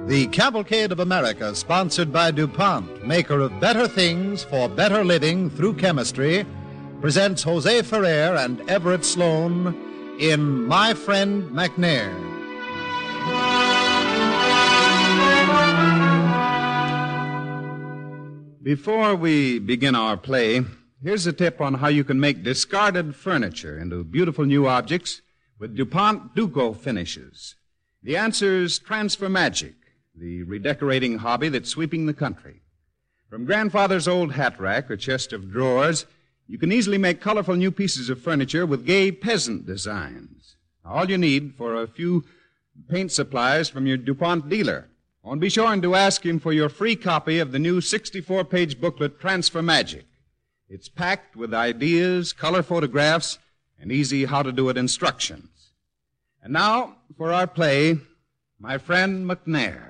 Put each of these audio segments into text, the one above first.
The Cavalcade of America, sponsored by DuPont, maker of better things for better living through chemistry, presents Jose Ferrer and Everett Sloane in My Friend McNair. Before we begin our play, here's a tip on how you can make discarded furniture into beautiful new objects with DuPont Duco finishes. The answer's Transfer Magic, the redecorating hobby that's sweeping the country. From grandfather's old hat rack or chest of drawers, you can easily make colorful new pieces of furniture with gay peasant designs. All you need for a few paint supplies from your DuPont dealer. Oh, and be sure to ask him for your free copy of the new 64-page booklet, Transfer Magic. It's packed with ideas, color photographs, and easy how-to-do-it instructions. And now, for our play, My Friend McNair.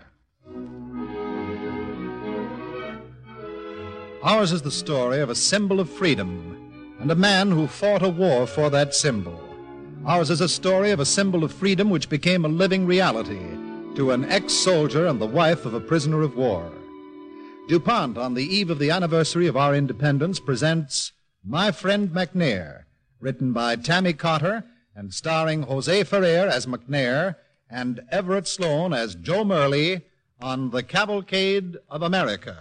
Ours is the story of a symbol of freedom and a man who fought a war for that symbol. Ours is a story of a symbol of freedom which became a living reality to an ex-soldier and the wife of a prisoner of war. DuPont, on the eve of the anniversary of our independence, presents My Friend McNair, written by Tammy Cotter and starring Jose Ferrer as McNair and Everett Sloane as Joe Murley on The Cavalcade of America.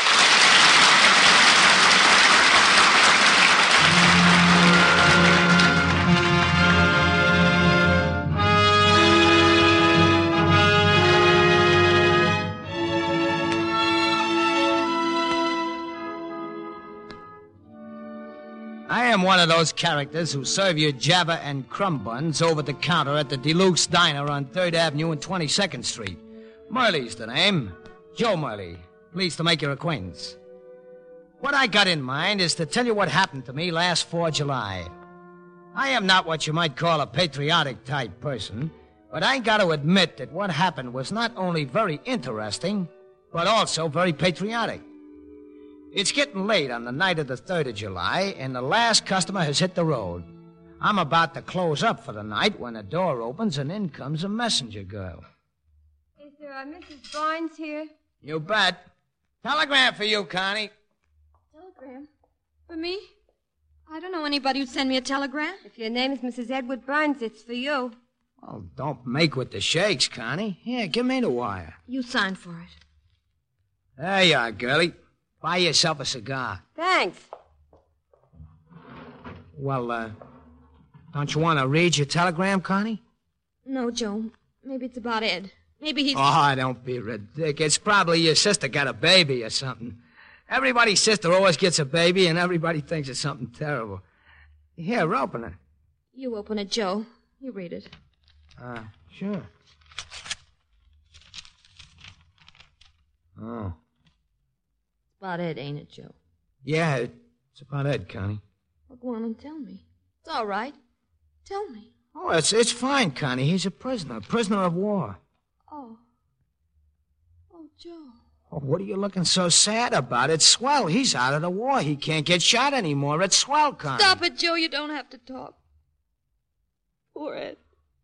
I am one of those characters who serve you Java and crumb buns over the counter at the Deluxe Diner on 3rd Avenue and 22nd Street. Murley's the name. Joe Murley. Pleased to make your acquaintance. What I got in mind is to tell you what happened to me last 4 July. I am not what you might call a patriotic type person, but I got to admit that what happened was not only very interesting, but also very patriotic. It's getting late on the night of the 3rd of July, and the last customer has hit the road. I'm about to close up for the night when the door opens, and in comes a messenger girl. Is there a Mrs. Barnes here? You bet. Telegram for you, Connie. Telegram? For me? I don't know anybody who'd send me a telegram. If your name is Mrs. Edward Barnes, it's for you. Oh, don't make with the shakes, Connie. Here, give me the wire. You sign for it. There you are, girlie. Buy yourself a cigar. Thanks. Well, don't you want to read your telegram, Connie? No, Joe. Maybe it's about Ed. Maybe he's... Oh, don't be ridiculous. It's probably your sister got a baby or something. Everybody's sister always gets a baby, and everybody thinks it's something terrible. Here, open it. You open it, Joe. You read it. Sure. Oh. About Ed, ain't it, Joe? Yeah, it's about Ed, Connie. Well, go on and tell me. It's all right. Tell me. Oh, it's fine, Connie. He's a prisoner of war. Oh. Oh, Joe. Oh, what are you looking so sad about? It's swell. He's out of the war. He can't get shot anymore. It's swell, Connie. Stop it, Joe. You don't have to talk. Poor Ed.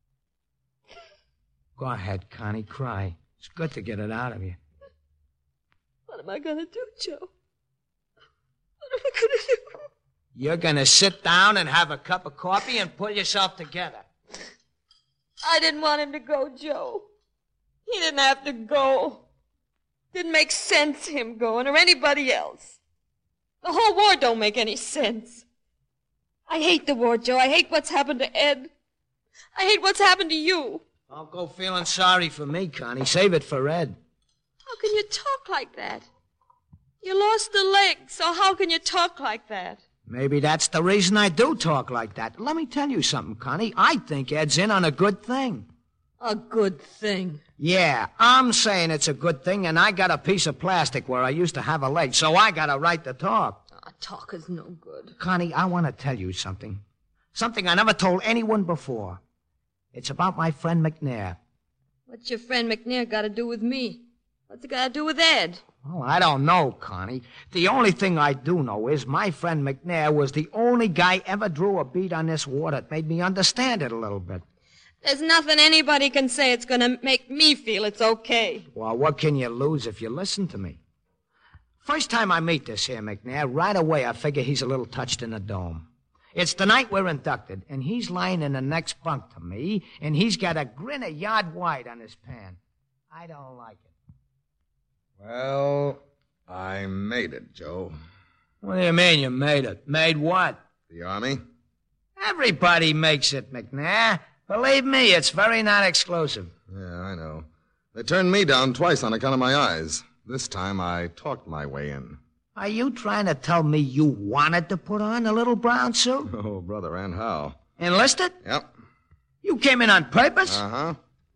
Go ahead, Connie. Cry. It's good to get it out of you. What am I going to do, Joe? What am I going to do? You're going to sit down and have a cup of coffee and pull yourself together. I didn't want him to go, Joe. He didn't have to go. Didn't make sense, him going, or anybody else. The whole war don't make any sense. I hate the war, Joe. I hate what's happened to Ed. I hate what's happened to you. Don't go feeling sorry for me, Connie. Save it for Ed. How can you talk like that? You lost a leg, so how can you talk like that? Maybe that's the reason I do talk like that. Let me tell you something, Connie. I think Ed's in on a good thing. A good thing? Yeah, I'm saying it's a good thing, and I got a piece of plastic where I used to have a leg, so I got a right to talk. Talk is no good. Connie, I want to tell you something. Something I never told anyone before. It's about my friend McNair. What's your friend McNair got to do with me? What's it got to do with Ed? Oh, I don't know, Connie. The only thing I do know is my friend McNair was the only guy ever drew a bead on this war that made me understand it a little bit. There's nothing anybody can say it's going to make me feel it's okay. Well, what can you lose if you listen to me? First time I meet this here McNair, right away I figure he's a little touched in the dome. It's the night we're inducted, and he's lying in the next bunk to me, and he's got a grin a yard wide on his pan. I don't like it. Well, I made it, Joe. What do you mean you made it? Made what? The Army? Everybody makes it, McNair. Believe me, it's very not exclusive. Yeah, I know. They turned me down twice on account of my eyes. This time I talked my way in. Are you trying to tell me you wanted to put on a little brown suit? Oh, brother, and how? Enlisted? Yep. You came in on purpose? Uh-huh.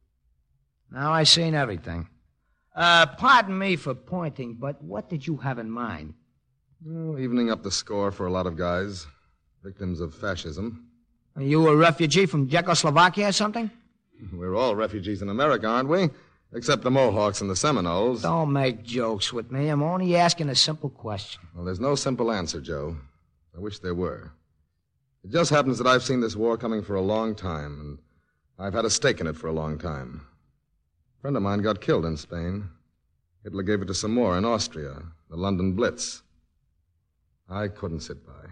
Now I seen everything. Pardon me for pointing, but what did you have in mind? Well, evening up the score for a lot of guys. Victims of fascism. Are you a refugee from Czechoslovakia or something? We're all refugees in America, aren't we? Except the Mohawks and the Seminoles. Don't make jokes with me. I'm only asking a simple question. Well, there's no simple answer, Joe. I wish there were. It just happens that I've seen this war coming for a long time, and I've had a stake in it for a long time. A friend of mine got killed in Spain. Hitler gave it to some more in Austria, the London Blitz. I couldn't sit by.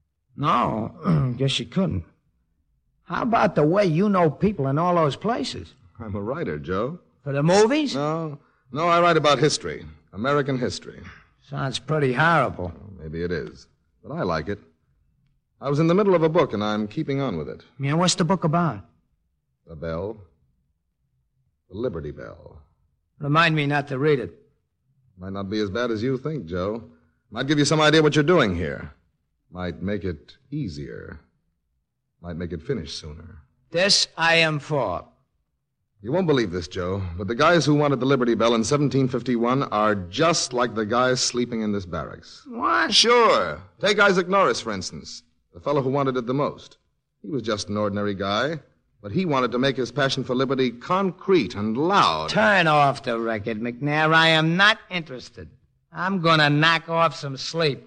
No, guess you couldn't. How about the way you know people in all those places? I'm a writer, Joe. For the movies? No, I write about history, American history. Sounds pretty horrible. Well, maybe it is, but I like it. I was in the middle of a book, and I'm keeping on with it. Yeah, what's the book about? The bell. The Liberty Bell. Remind me not to read it. Might not be as bad as you think, Joe. Might give you some idea what you're doing here. Might make it easier. Might make it finish sooner. This I am for. You won't believe this, Joe, but the guys who wanted the Liberty Bell in 1751 are just like the guys sleeping in this barracks. What? Sure. Take Isaac Norris, for instance, the fellow who wanted it the most. He was just an ordinary guy, but he wanted to make his passion for liberty concrete and loud. Turn off the record, McNair. I am not interested. I'm going to knock off some sleep.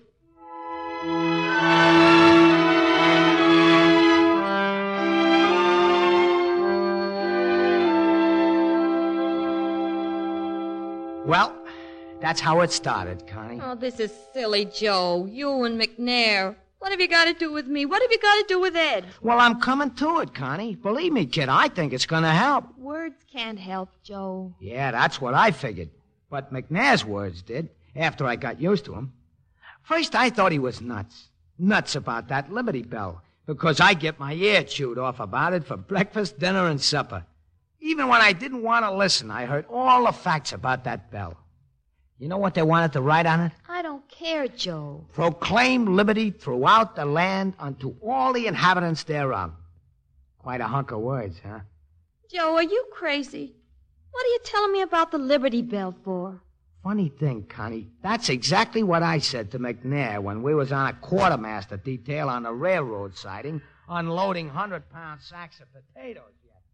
Well, that's how it started, Connie. Oh, this is silly, Joe. You and McNair. What have you got to do with me? What have you got to do with Ed? Well, I'm coming to it, Connie. Believe me, kid, I think it's going to help. Words can't help, Joe. Yeah, that's what I figured. But McNair's words did, after I got used to him. First, I thought he was nuts. Nuts about that Liberty Bell. Because I get my ear chewed off about it for breakfast, dinner, and supper. Even when I didn't want to listen, I heard all the facts about that bell. You know what they wanted to write on it? I don't care, Joe. Proclaim liberty throughout the land unto all the inhabitants thereof. Quite a hunk of words, huh? Joe, are you crazy? What are you telling me about the Liberty Bell for? Funny thing, Connie. That's exactly what I said to McNair when we was on a quartermaster detail on a railroad siding unloading 100-pound sacks of potatoes.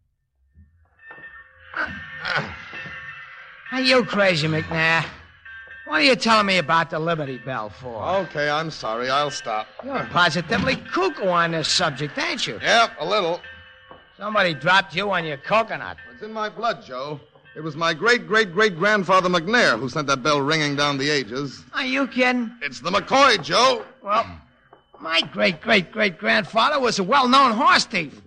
Are you crazy, McNair? What are you telling me about the Liberty Bell for? Okay, I'm sorry. I'll stop. You're positively cuckoo on this subject, ain't you? Yep, a little. Somebody dropped you on your coconut. It's in my blood, Joe. It was my great-great-great-grandfather McNair who sent that bell ringing down the ages. Are you kidding? It's the McCoy, Joe. Well, my great-great-great-grandfather was a well-known horse thief.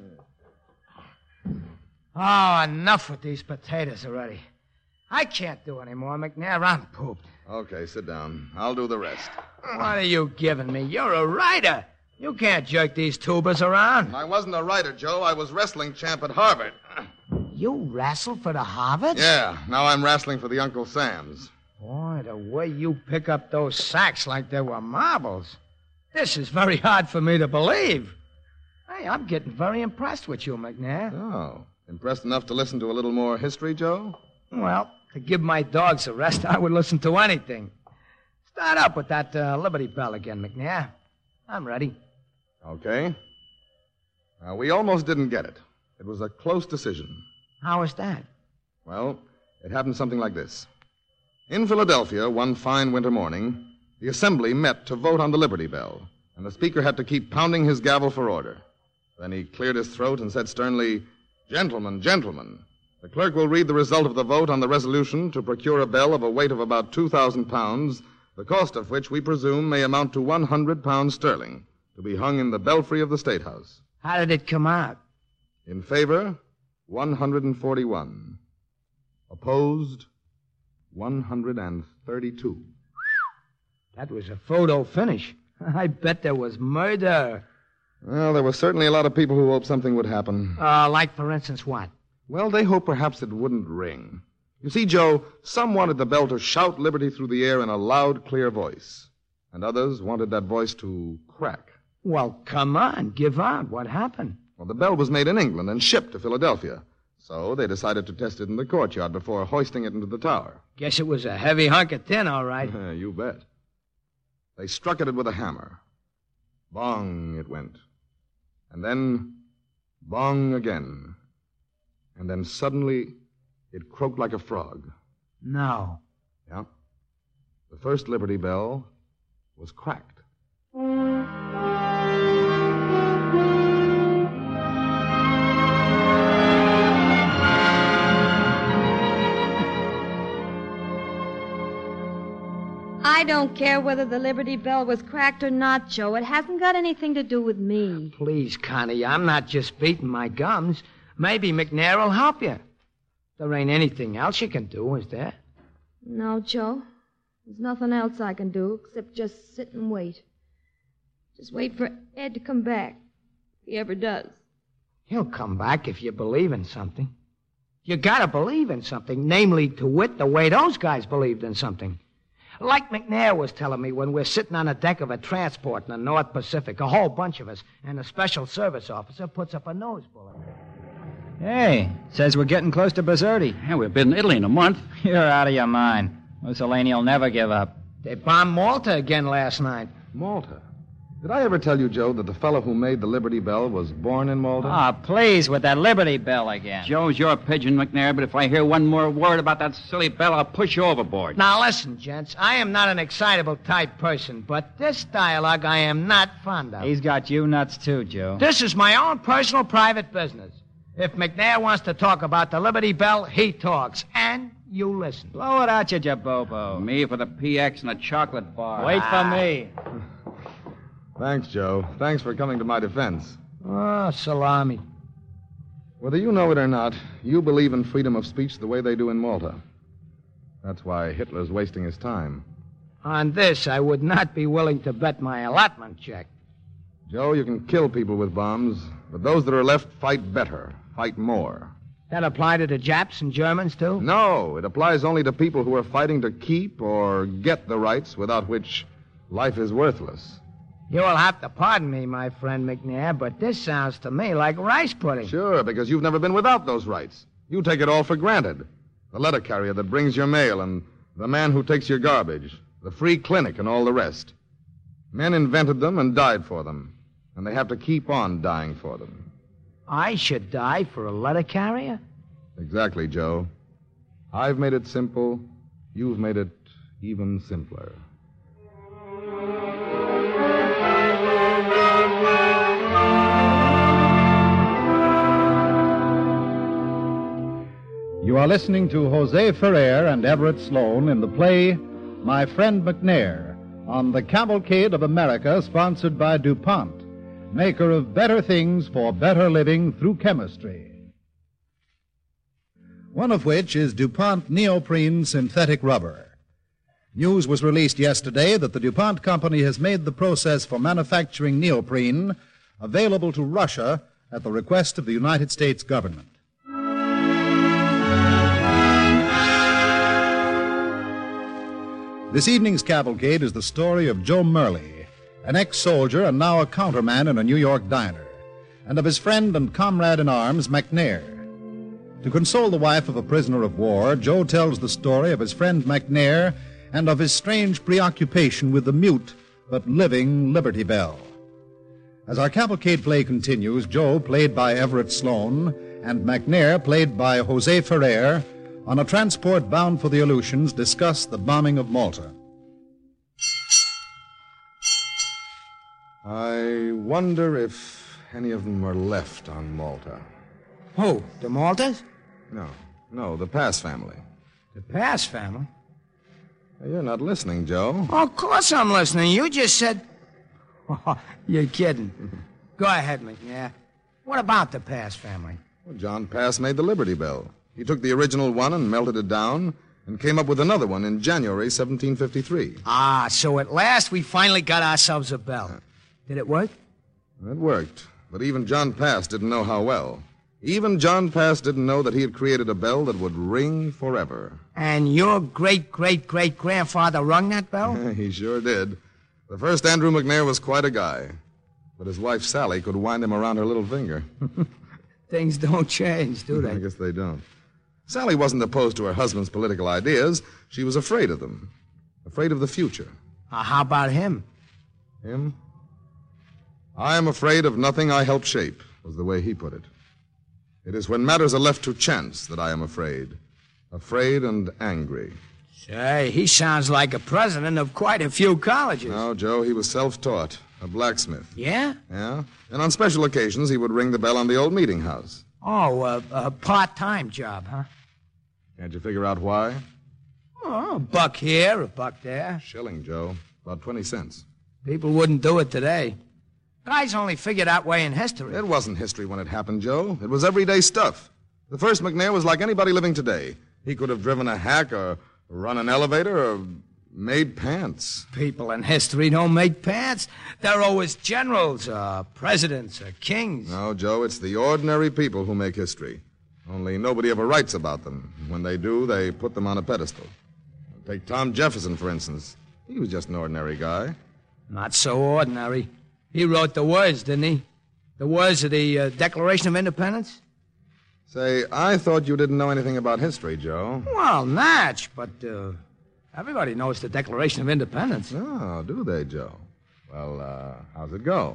Oh, enough with these potatoes already. I can't do any more, McNair. I'm pooped. Okay, sit down. I'll do the rest. What are you giving me? You're a writer. You can't jerk these tubers around. I wasn't a writer, Joe. I was wrestling champ at Harvard. You wrestled for the Harvards? Yeah, now I'm wrestling for the Uncle Sam's. Boy, the way you pick up those sacks like they were marbles. This is very hard for me to believe. Hey, I'm getting very impressed with you, McNair. Oh, impressed enough to listen to a little more history, Joe? Well, to give my dogs a rest, I would listen to anything. Start up with that Liberty Bell again, McNair. I'm ready. Okay. Now, we almost didn't get it. It was a close decision. How was that? Well, it happened something like this. In Philadelphia, one fine winter morning, the Assembly met to vote on the Liberty Bell, and the Speaker had to keep pounding his gavel for order. Then he cleared his throat and said sternly, Gentlemen, the clerk will read the result of the vote on the resolution to procure a bell of a weight of about 2,000 pounds, the cost of which we presume may amount to 100 pounds sterling, to be hung in the belfry of the State House. How did it come out? In favor, 141. Opposed, 132. That was a photo finish. I bet there was murder. Well, there were certainly a lot of people who hoped something would happen. Like, for instance, what? Well, they hoped perhaps it wouldn't ring. You see, Joe, some wanted the bell to shout liberty through the air in a loud, clear voice. And others wanted that voice to crack. Well, come on, give out. What happened? Well, the bell was made in England and shipped to Philadelphia. So they decided to test it in the courtyard before hoisting it into the tower. Guess it was a heavy hunk of tin, all right. You bet. They struck at it with a hammer. Bong, it went. And then, bong again. And then suddenly, it croaked like a frog. No. Yeah. The first Liberty Bell was cracked. I don't care whether the Liberty Bell was cracked or not, Joe. It hasn't got anything to do with me. Please, Connie, I'm not just beating my gums. Maybe McNair will help you. There ain't anything else you can do, is there? No, Joe. There's nothing else I can do except just sit and wait. Just wait for Ed to come back, if he ever does. He'll come back if you believe in something. You gotta believe in something, namely, to wit, the way those guys believed in something. Like McNair was telling me when we're sitting on the deck of a transport in the North Pacific, a whole bunch of us, and a special service officer puts up a nose bullet. Hey, says we're getting close to Bizerti. Yeah, we've been in Italy in a month. You're out of your mind. Mussolini will never give up. They bombed Malta again last night. Malta? Did I ever tell you, Joe, that the fellow who made the Liberty Bell was born in Malta? Ah, please, with that Liberty Bell again. Joe's your pigeon, McNair, but if I hear one more word about that silly bell, I'll push you overboard. Now listen, gents, I am not an excitable type person, but this dialogue I am not fond of. He's got you nuts too, Joe. This is my own personal private business. If McNair wants to talk about the Liberty Bell, he talks, and you listen. Blow it out, you jabobo. Me for the PX and a chocolate bar. Wait for me. Thanks, Joe. Thanks for coming to my defense. Oh, salami. Whether you know it or not, you believe in freedom of speech the way they do in Malta. That's why Hitler's wasting his time. On this, I would not be willing to bet my allotment check. Joe, you can kill people with bombs, but those that are left fight better, fight more. That apply to the Japs and Germans, too? No, it applies only to people who are fighting to keep or get the rights without which life is worthless. You will have to pardon me, my friend McNair, but this sounds to me like rice pudding. Sure, because you've never been without those rights. You take it all for granted. The letter carrier that brings your mail and the man who takes your garbage, the free clinic and all the rest. Men invented them and died for them, and they have to keep on dying for them. I should die for a letter carrier? Exactly, Joe. I've made it simple. You've made it even simpler. You are listening to Jose Ferrer and Everett Sloane in the play My Friend McNair on the Cavalcade of America, sponsored by DuPont, maker of better things for better living through chemistry. One of which is DuPont neoprene synthetic rubber. News was released yesterday that the DuPont company has made the process for manufacturing neoprene available to Russia at the request of the United States government. This evening's cavalcade is the story of Joe Murley, an ex-soldier and now a counterman in a New York diner, and of his friend and comrade in arms, McNair. To console the wife of a prisoner of war, Joe tells the story of his friend McNair and of his strange preoccupation with the mute but living Liberty Bell. As our cavalcade play continues, Joe, played by Everett Sloane, and McNair, played by Jose Ferrer, on a transport bound for the Aleutians, discuss the bombing of Malta. I wonder if any of them are left on Malta. Who? The Malters? No, the Pass family. The Pass family? You're not listening, Joe. Oh, of course I'm listening. You just said... Oh, you're kidding. Go ahead, McNair. What about the Pass family? Well, John Pass made the Liberty Bell. He took the original one and melted it down and came up with another one in January 1753. Ah, so at last we finally got ourselves a bell. Did it work? It worked, but even John Pass didn't know how well. Even John Pass didn't know that he had created a bell that would ring forever. And your great-great-great-grandfather rung that bell? He sure did. The first Andrew McNair was quite a guy, but his wife Sally could wind him around her little finger. Things don't change, do they? I guess they don't. Sally wasn't opposed to her husband's political ideas. She was afraid of them. Afraid of the future. How about him? Him? I am afraid of nothing I help shape, was the way he put it. It is when matters are left to chance that I am afraid. Afraid and angry. Say, he sounds like a president of quite a few colleges. No, Joe, he was self-taught. A blacksmith. Yeah? Yeah. And on special occasions, he would ring the bell on the old meeting house. Oh, a part-time job, huh? Can't you figure out why? Oh, a buck here, a buck there. Shilling, Joe. About 20 cents. People wouldn't do it today. Guys only figure that way in history. It wasn't history when it happened, Joe. It was everyday stuff. The first McNair was like anybody living today. He could have driven a hack or run an elevator or made pants. People in history don't make pants. They're always generals or presidents or kings. No, Joe, it's the ordinary people who make history. Only nobody ever writes about them. When they do, they put them on a pedestal. Take Tom Jefferson, for instance. He was just an ordinary guy. Not so ordinary. He wrote the words, didn't he? The words of the Declaration of Independence? Say, I thought you didn't know anything about history, Joe. Well, Natch, but everybody knows the Declaration of Independence. Oh, do they, Joe? Well, how's it go?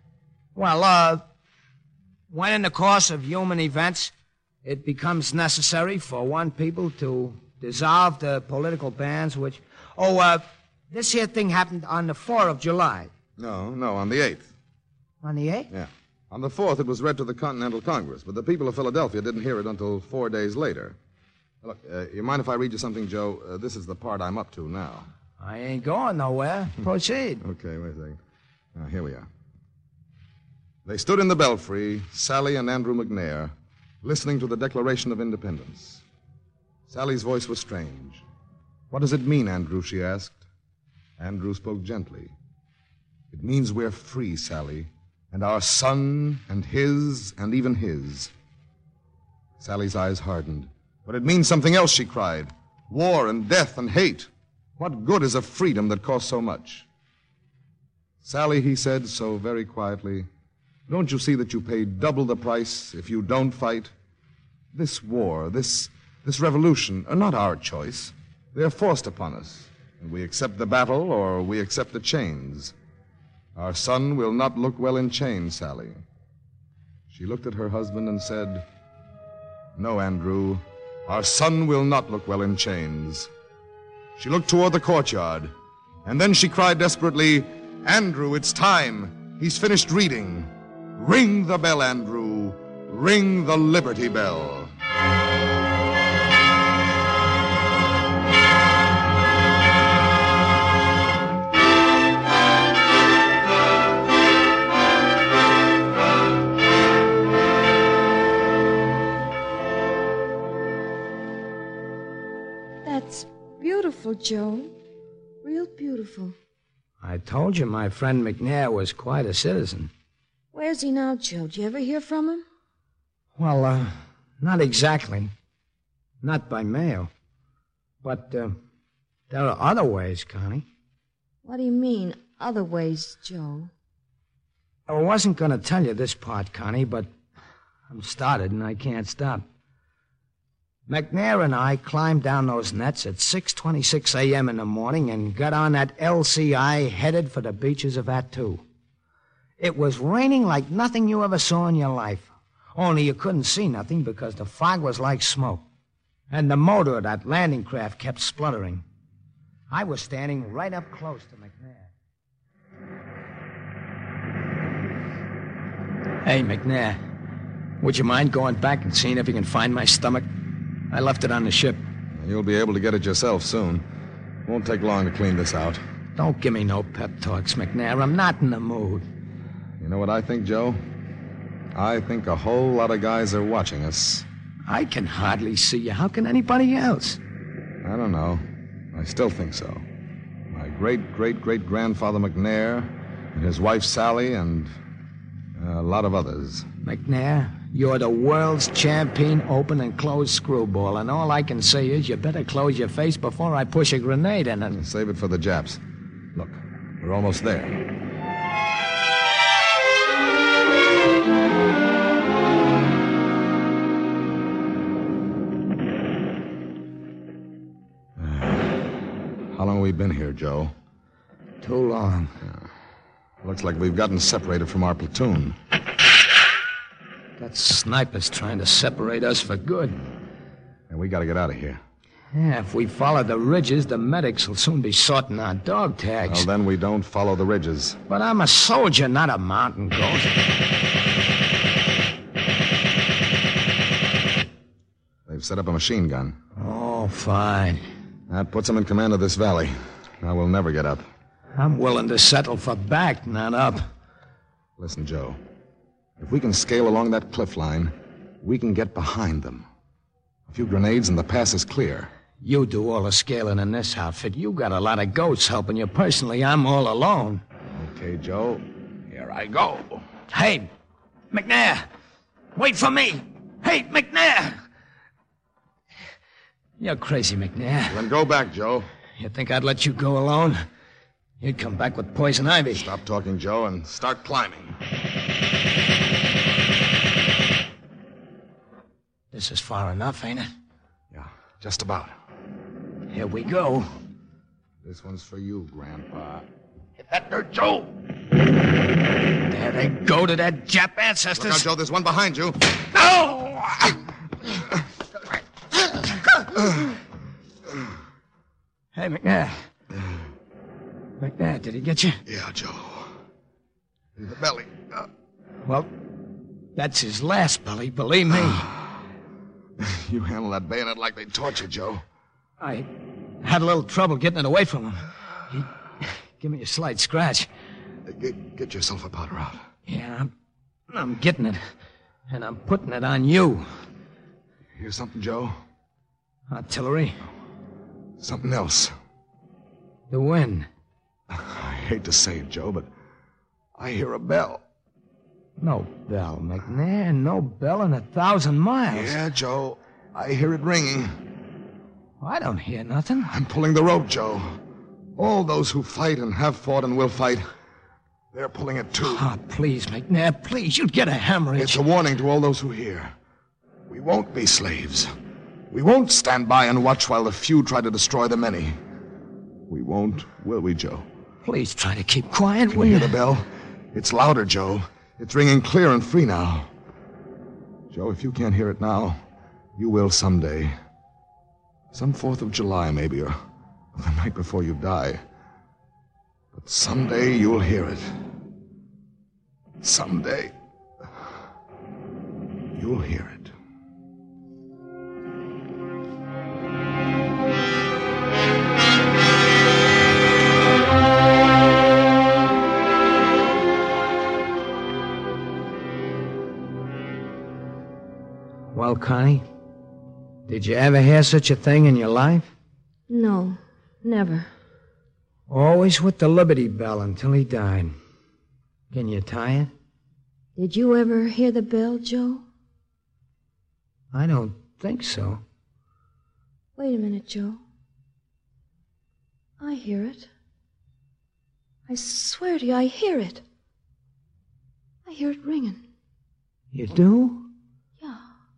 Well, when in the course of human events it becomes necessary for one people to dissolve the political bands which... this here thing happened on the 4th of July. No, on the 8th. On the 8th? Yeah. On the 4th, it was read to the Continental Congress, but the people of Philadelphia didn't hear it until 4 days later. Look, you mind if I read you something, Joe? This is the part I'm up to now. I ain't going nowhere. Proceed. Okay, wait a second. Here we are. They stood in the belfry, Sally and Andrew McNair, listening to the Declaration of Independence. Sally's voice was strange. What does it mean, Andrew, she asked. Andrew spoke gently. It means we're free, Sally, and our son and his and even his. Sally's eyes hardened. But it means something else, she cried. War and death and hate. What good is a freedom that costs so much? Sally, he said so very quietly, don't you see that you pay double the price if you don't fight? This war, this revolution are not our choice. They're forced upon us, and we accept the battle or we accept the chains. Our son will not look well in chains, Sally. She looked at her husband and said, no, Andrew, our son will not look well in chains. She looked toward the courtyard, and then she cried desperately, Andrew, it's time. He's finished reading. Ring the bell, Andrew. Ring the Liberty Bell. That's beautiful, Joe. Real beautiful. I told you my friend McNair was quite a citizen. Where's he now, Joe? Did you ever hear from him? Well, not exactly. Not by mail. But there are other ways, Connie. What do you mean, other ways, Joe? I wasn't going to tell you this part, Connie, but I'm started and I can't stop. McNair and I climbed down those nets at 6:26 a.m. in the morning and got on that LCI headed for the beaches of Attu. It was raining like nothing you ever saw in your life. Only you couldn't see nothing because the fog was like smoke. And the motor of that landing craft kept spluttering. I was standing right up close to McNair. Hey, McNair, Would you mind going back and seeing if you can find my stomach? I left it on the ship. You'll be able to get it yourself soon. Won't take long to clean this out. Don't give me no pep talks, McNair. I'm not in the mood. You know what I think, Joe? I think a whole lot of guys are watching us. I can hardly see you. How can anybody else? I don't know. I still think so. My great-great-great-grandfather McNair, and his wife Sally, and a lot of others. McNair, you're the world's champion open and closed screwball, and all I can say is you better close your face before I push a grenade in it. Save it for the Japs. Look, we're almost there. How long have we been here, Joe? Too long. Looks like we've gotten separated from our platoon. That sniper's trying to separate us for good. And we gotta get out of here. Yeah, if we follow the ridges, the medics will soon be sorting our dog tags. Well, then we don't follow the ridges. But I'm a soldier, not a mountain goat. They've set up a machine gun. Oh, fine. That puts them in command of this valley. Now we'll never get up. I'm willing to settle for back, not up. Listen, Joe. If we can scale along that cliff line, we can get behind them. A few grenades and the pass is clear. You do all the scaling in this outfit. You got a lot of goats helping you. Personally, I'm all alone. Okay, Joe. Here I go. Hey, McNair! Wait for me! Hey, McNair! You're crazy, McNair. Then go back, Joe. You think I'd let you go alone? You'd come back with poison ivy. Stop talking, Joe, and start climbing. This is far enough, ain't it? Yeah, just about. Here we go. This one's for you, Grandpa. Hit that dirt, Joe! There they go to their Jap ancestors. Look out, Joe, there's one behind you. No! Hey, McNair. McNair, did he get you? Yeah, Joe. In the belly. Well, that's his last belly, believe me. You handle that bayonet like they taught you, Joe. I had a little trouble getting it away from him. He gave me a slight scratch. Get yourself a powder out. Yeah, I'm getting it. And I'm putting it on you. Hear something, Joe? Artillery. Something else. The wind. I hate to say it, Joe, but I hear a bell. No bell, McNair. No bell in 1,000 miles. Yeah, Joe. I hear it ringing. I don't hear nothing. I'm pulling the rope, Joe. All those who fight and have fought and will fight, they're pulling it too. Oh, please, McNair, please. You'd get a hemorrhage. It's a warning to all those who hear. We won't be slaves. We won't stand by and watch while the few try to destroy the many. We won't, will we, Joe? Please try to keep quiet, Can will you you? hear the bell? It's louder, Joe. It's ringing clear and free now. Joe, if you can't hear it now, you will someday. Some 4th of July, maybe, or the night before you die. But someday you'll hear it. Someday you'll hear it. Well, Connie, did you ever hear such a thing in your life? No, never. Always with the Liberty Bell until he died. Can you tie it? Did you ever hear the bell, Joe? I don't think so. Wait a minute, Joe. I hear it. I swear to you, I hear it. I hear it ringing. You do? Yeah.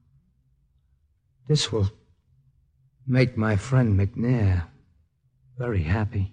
This will make my friend McNair very happy.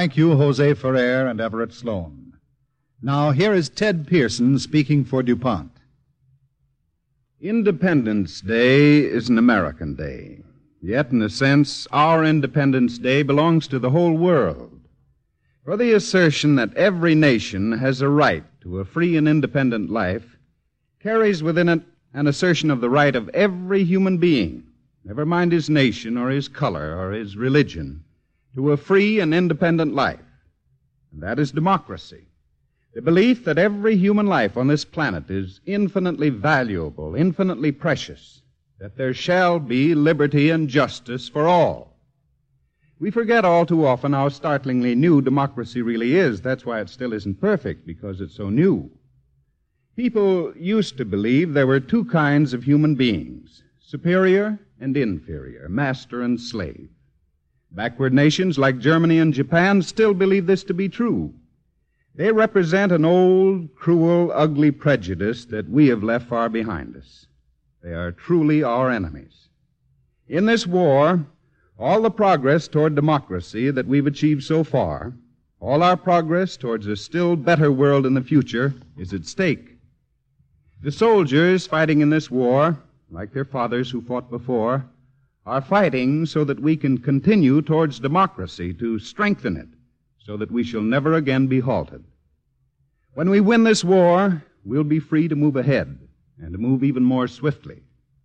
Thank you, Jose Ferrer and Everett Sloan. Now, here is Ted Pearson speaking for DuPont. Independence Day is an American day. Yet, in a sense, our Independence Day belongs to the whole world. For the assertion that every nation has a right to a free and independent life carries within it an assertion of the right of every human being, never mind his nation or his color or his religion, to a free and independent life. And that is democracy. The belief that every human life on this planet is infinitely valuable, infinitely precious, that there shall be liberty and justice for all. We forget all too often how startlingly new democracy really is. That's why it still isn't perfect, because it's so new. People used to believe there were two kinds of human beings, superior and inferior, master and slave. Backward nations like Germany and Japan still believe this to be true. They represent an old, cruel, ugly prejudice that we have left far behind us. They are truly our enemies. In this war, all the progress toward democracy that we've achieved so far, all our progress towards a still better world in the future, is at stake. The soldiers fighting in this war, like their fathers who fought before, are fighting so that we can continue towards democracy, to strengthen it, so that we shall never again be halted. When we win this war, we'll be free to move ahead, and to move even more swiftly.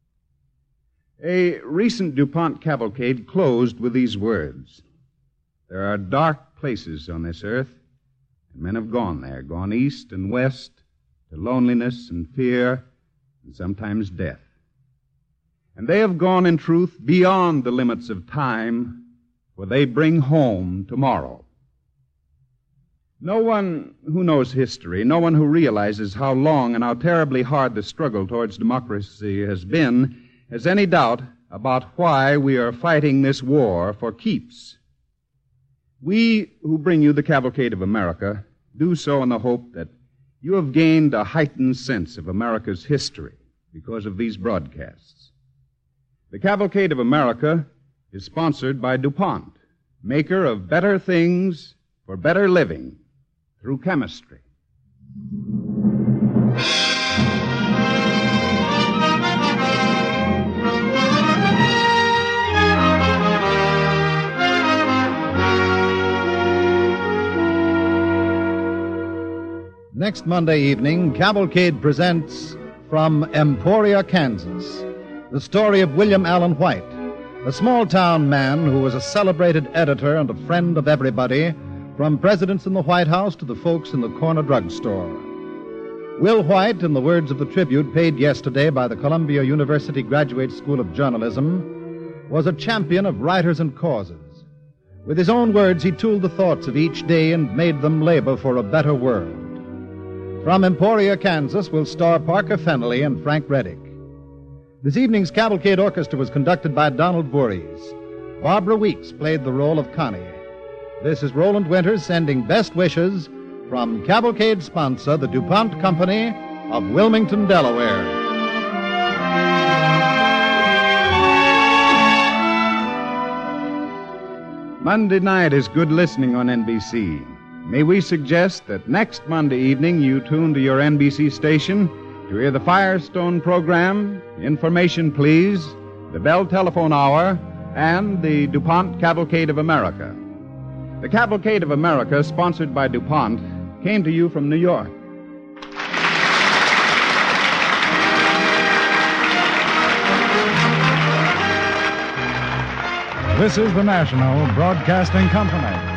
A recent DuPont cavalcade closed with these words: "There are dark places on this earth, and men have gone there, gone east and west, to loneliness and fear, and sometimes death. And they have gone, in truth, beyond the limits of time, for they bring home tomorrow." No one who knows history, no one who realizes how long and how terribly hard the struggle towards democracy has been, has any doubt about why we are fighting this war for keeps. We who bring you the Cavalcade of America do so in the hope that you have gained a heightened sense of America's history because of these broadcasts. The Cavalcade of America is sponsored by DuPont, maker of better things for better living through chemistry. Next Monday evening, Cavalcade presents from Emporia, Kansas, the story of William Allen White, a small-town man who was a celebrated editor and a friend of everybody, from presidents in the White House to the folks in the corner drugstore. Will White, in the words of the tribute paid yesterday by the Columbia University Graduate School of Journalism, was a champion of writers and causes. With his own words, he tooled the thoughts of each day and made them labor for a better world. From Emporia, Kansas, will star Parker Fennelly and Frank Reddick. This evening's Cavalcade Orchestra was conducted by Donald Voorhees. Barbara Weeks played the role of Connie. This is Roland Winters sending best wishes from Cavalcade sponsor, the DuPont Company of Wilmington, Delaware. Monday night is good listening on NBC. May we suggest that next Monday evening you tune to your NBC station to hear the Firestone program, Information Please, the Bell Telephone Hour, and the DuPont Cavalcade of America. The Cavalcade of America, sponsored by DuPont, came to you from New York. This is the National Broadcasting Company.